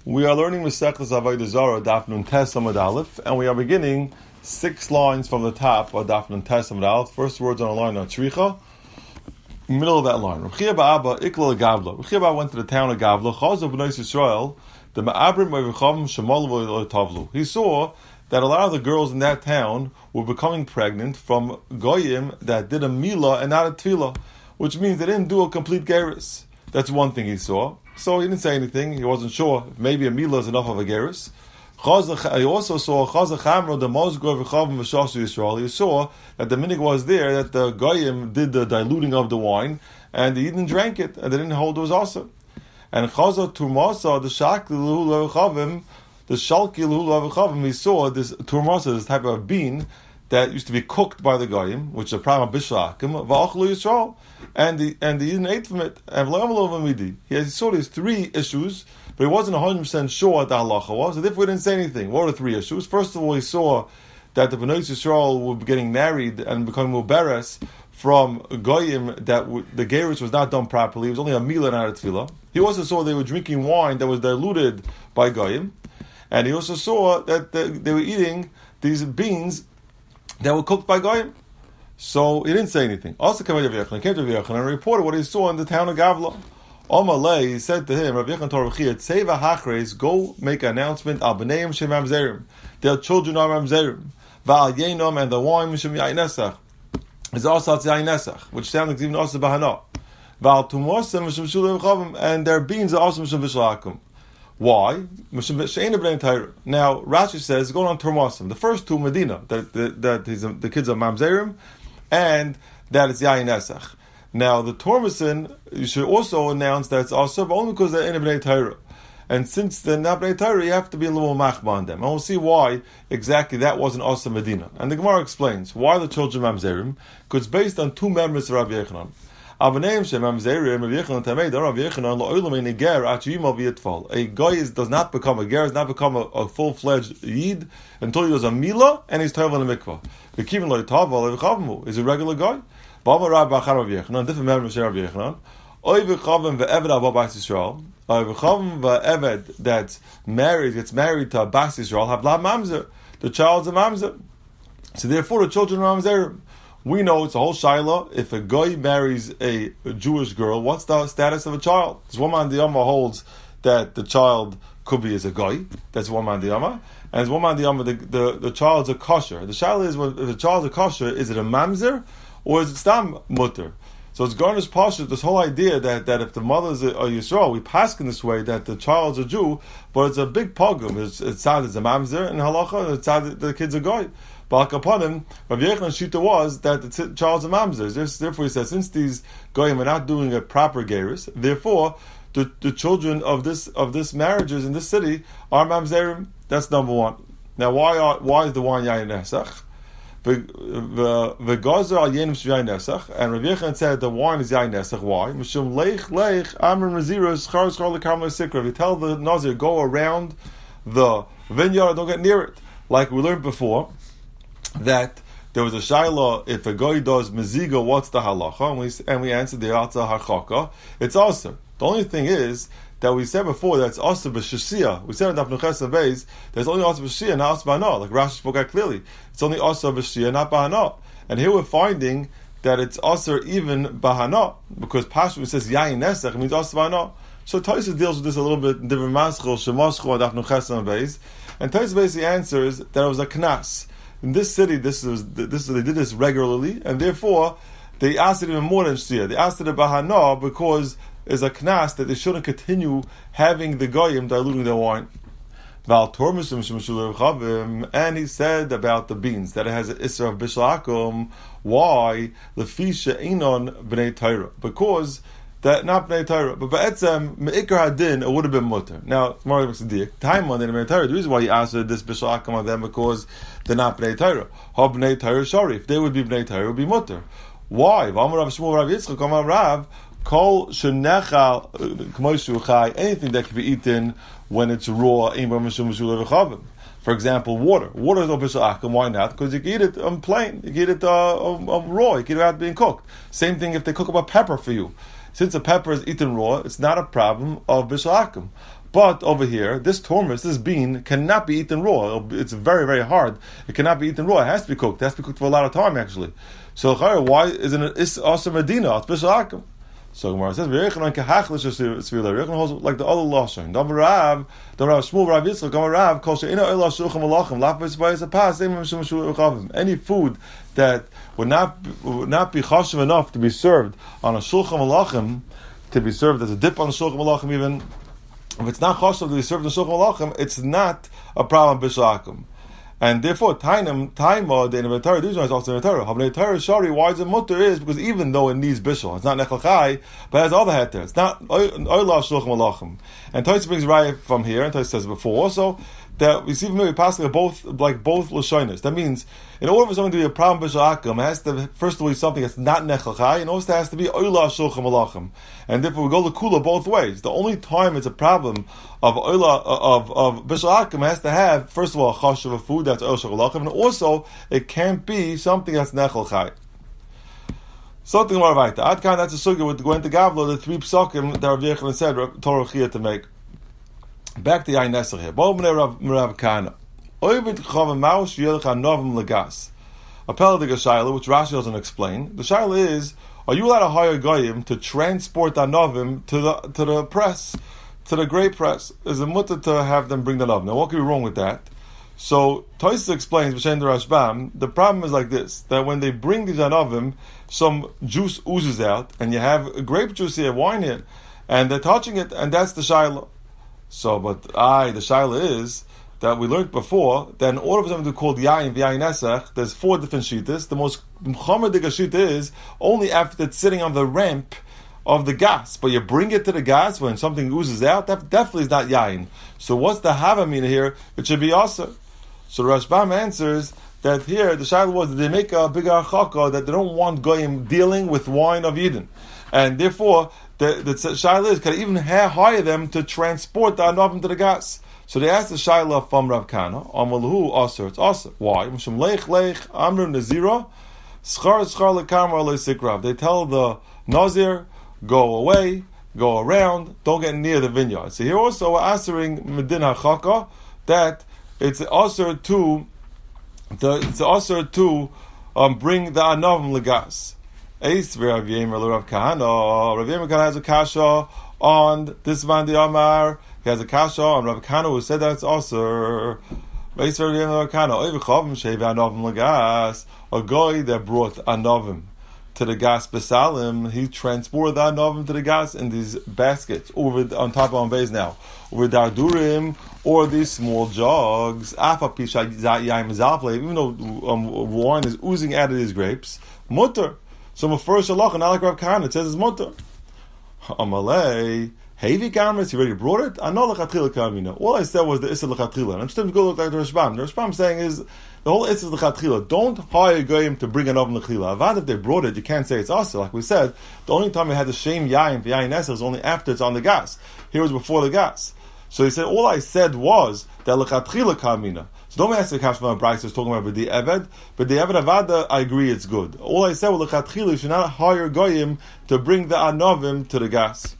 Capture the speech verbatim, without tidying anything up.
We are learning Masechtas Avodah Zarah, Daf Nun Tes Amud Aleph, and we are beginning six lines from the top of Daf Nun Tes Amud Aleph. First words on a line are Tzricha. Middle of that line. Rav Chia Ba'Abba Ikla Gavla. Rav Chia Ba'Abba went to the town of Gavla. Chazav B'nai Yisrael, the Ma'abrim V'Vichavim Shemal V'Tavlu. He saw that a lot of the girls in that town were becoming pregnant from goyim that did a milah and not a tefillah, which means they didn't do a complete gerus. That's one thing he saw. So he didn't say anything. He wasn't sure if maybe a milah is enough of a gerus. He also saw Chazach the Mozgor V'Chavim V'Shasu Yisrael. He saw that the minig was there, that the goyim did the diluting of the wine, and he didn't drink it, and they didn't hold it was awesome. And Chazach Turmasa the Shakli V'Chavim, the Shalki V'Chavim, he saw this Turmasa, this type of bean that used to be cooked by the goyim, which is a prime of Bishlakim, V'Achlu Yisrael, and the and he didn't ate from it. And he, he saw these three issues, but he wasn't one hundred percent sure what the halacha was, so therefore he didn't say anything. What are the three issues? First of all, he saw that the Bnei Yisrael were getting married and becoming muberes from goyim, that w- the gerus was not done properly. It was only a milah, not a tefillah. He also saw they were drinking wine that was diluted by goyim, and he also saw that the, they were eating these beans that were cooked by goyim. So he didn't say anything. Also came to Rav Yochanan, came to Rav Yochanan and reported what he saw in the town of Gavla. Omalei, he said to him, Rav Yochanan told Rav Chia, Tseva Hachreis, go make an announcement, Al B'neim Shem Mamzerim, their children are Mamzerim, Va'al Yenom, and the wine Shem Yain Nesach, is also Yain Nesach, which sounds like even also Bahana. Va'al Tumosem Shem Shulim Chavim, and their beans are also Shem Vishalakum. Why? Now, Rashi says, going on Turmosim, the first two Medina, that, that, that is, the kids of Mamzerim, and that it's Yain Nesach. Now, the Turmosim, you should also announce that it's also only because they're in Bnei Torah. And since they're not Bnei Torah, you have to be a little machma on them. And we'll see why exactly that wasn't also Medina. And the Gemara explains why the children of Mamzerim, because it's based on two members of Rabbi Yochanan. A guy is, does not become a ger, does not become a, a full-fledged yid until he does a milah and he's tovel in the mikvah. The kivin lo tavel is a regular guy. Different members of Rabbi Yochanan. Eved that's married, gets married to a Bas Yisrael, have la mamzer. The child's a mamzer. So therefore, the children are mamzerim. We know it's a whole shaila. If a guy marries a, a Jewish girl, what's the status of a child? This one man diyama holds that the child could be as a guy. That's one man diyama. And as one man diyama, the, the, the child's a kosher. The shaila is, if the child's a kosher, is it a mamzer or is it stam mutter? So it's garnish pasha, this whole idea that, that if the mother is a, a Yisrael, we pass in this way that the child's a Jew, but it's a big pogrom. It's, it's sad it's a mamzer in halacha, it's sad that the kid's a guy. But upon him, Rav Yechanan's shita was that the t- child's a mamzer. Therefore, he says, since these goyim are not doing a proper gerus, therefore the, the children of this of this marriages in this city are mamzerim. That's number one. Now, why are why is the wine yayin nesach? The the gazer al yenim yayin nesach, and Rav Yochanan said the wine is yayin nesach. Why? Mishum leich leich amr maziros char char lekam lesikra. You tell the nazir go around the vineyard, don't get near it. Like we learned before, that there was a shayla, if a guy does meziga, what's the halacha? And we, and we answered the atza harchaka. It's also. The only thing is that we said before that it's also b'shashia. We said in Daf Nuches Beis there's only also b'shashia, not also b'hana. Like Rashi spoke out clearly, it's only also b'shashia, not b'hana. And here we're finding that it's also even b'hana because Pashto says yayin nesach, it means also b'hana. So Tosfos deals with this a little bit in different maschil, shemashchu and Daf Nuches Beis, and Tosfos basically answers that it was a knas. In this city, this was this they did this regularly, and therefore they asked it even more than shia. They asked it a bahana because there's a knas that they shouldn't continue having the goyim diluting their wine. And he said about the beans that it has an isra of bishlakum. Why the fisha inon bnei Torah? Because that not bnei Torah, but ba'etzem meikar hadin it would have been mutter. Now, Gemara makes a dik. Time on the bnei Torah. The reason why he asked this bishlakum on them because they're not bnei Torah. Ha bnei Torah shari. If they would be bnei Torah, it would be mutter. Why? V'amar Rav Shmuel Rav Yitzchak Amar Rav kol shenechal k'moishu chai, anything that can be eaten when it's raw. For example, water. Water is no bishlakum. Why not? Because you can eat it um, plain. You can eat it uh, um, um, raw. You can eat it without being cooked. Same thing if they cook up a pepper for you. Since a pepper is eaten raw, it's not a problem of bishlakum. But over here, this tormus, this bean, cannot be eaten raw. It's very, very hard. It cannot be eaten raw. It has to be cooked. It has to be cooked for a lot of time, actually. So, why isn't it is also Medina? It's Bishal. So Gemara says, "V'yechon kehachlish svila." V'yechon holds like the other lashon. Davar Rav, Davar Rav Shmuel, Rav Yitzchak, Davar Rav, Kol she'ina oila shulchan malachim, laf b'tzvayis apas, same mishum shul u'chavim. Any food that would not would not be chashuv enough to be served on a shulchan malachim, to be served as a dip on a shulchan malachim, even if it's not chashuv to be served on shulchan malachim, it's not a problem b'shakum. And therefore, Tainam, Taima, the Inventory, these ones also Inventory. Havnei Shari, why is it mutter is because even though it needs bishul, it's not nechal but it has other heter. It's not oila shluchim malachim. And Toys brings right from here, and Toys says before also that we see from here possibly both like both lashonis. That means in order for something to be a problem b'shal akum, it has to first of all be something that's not nechal chai, and also it has to be oila shluchim malachim. And therefore we go to kula both ways. The only time it's a problem of oila of of b'shal akum has to have first of all a chash of a food that's oila shluchim malachim, and also it can't be something that's nechal chai. Something more right. Ad kan that's a sugya with going to Gavlo, the three psakim that Rav Yechon said Torah Chia to make. Back to Yain Nesser here. Bo b'nei Rav Kana. Oivit chav maush yelech hanovim legas. A peledig shaila, which Rashi doesn't explain. The shaila is: are you allowed to hire goyim to transport the novim to the to the press, to the grape press? Is it mutter to have them bring the novim? Now, what could be wrong with that? So Tosfos explains B'Shem the Rashbam. The problem is like this: that when they bring these anovim, some juice oozes out, and you have grape juice here, wine here, and they're touching it, and that's the shaila. So, but I, the shaila is that we learned before that in order for something to be called yayin v'yayin esech, there's four different shittas. The most chomer shita is only after it's sitting on the ramp of the gas, but you bring it to the gas when something oozes out. That definitely is not yayin. So, what's the havamina here? It should be also. So, the Rashbam answers that here the shaila was that they make a bigger chaka that they don't want goyim dealing with wine of Yidden, and therefore. The, the shaila is, can I even hire them to transport the anovim to the gas? So they asked the shaila from Rav Kana, Amalahu Aser, it's Aser. Why? Mishum leich leich, Amru Nazira, Schar Schar Lekamar Leisikrav. They tell the Nazir, go away, go around, don't get near the vineyard. So here also we're answering Medina Chaka, that it's Aser to, the, it's Aser to um, bring the anovim legas. Ace Rav Yemer Rav Kahana. Rav Yemer has a kasha on this Van de Amar. He has a kasha on Rav Kahana who said that's also Ace Rav Yemer Rav Kahana. Oy v'chavim sheiv anovim legas. A guy that brought anovim to the gas besalim, he transported the anovim to the gas in these baskets over on top of on base now, over dardurim or these small jugs. Afa pisha yayim zalfle. Even though um, wine is oozing out of these grapes, mutter. So first halacha, not like Rav Kahana, it says it's mutter. Amalei, heavy garments, you already brought it? I know lechatchila kamina. All I said was the issa lechatchila. And I'm just going to go look like the Rashbam. The Rashbam saying is, the whole issa lechatchila. Don't hire goyim to bring an oven lechatchila. Avad if they brought it, you can't say it's asa. Like we said, the only time it had the shame yayin for yayin esa is only after it's on the gas. Here was before the gas. So he said, all I said was that lechatchila kamina. So don't ask the Kashma Bryce is talking about the Eved, but the Eved Avada, I agree it's good. All I said was lechatchila, you should not hire goyim to bring the anovim to the gas.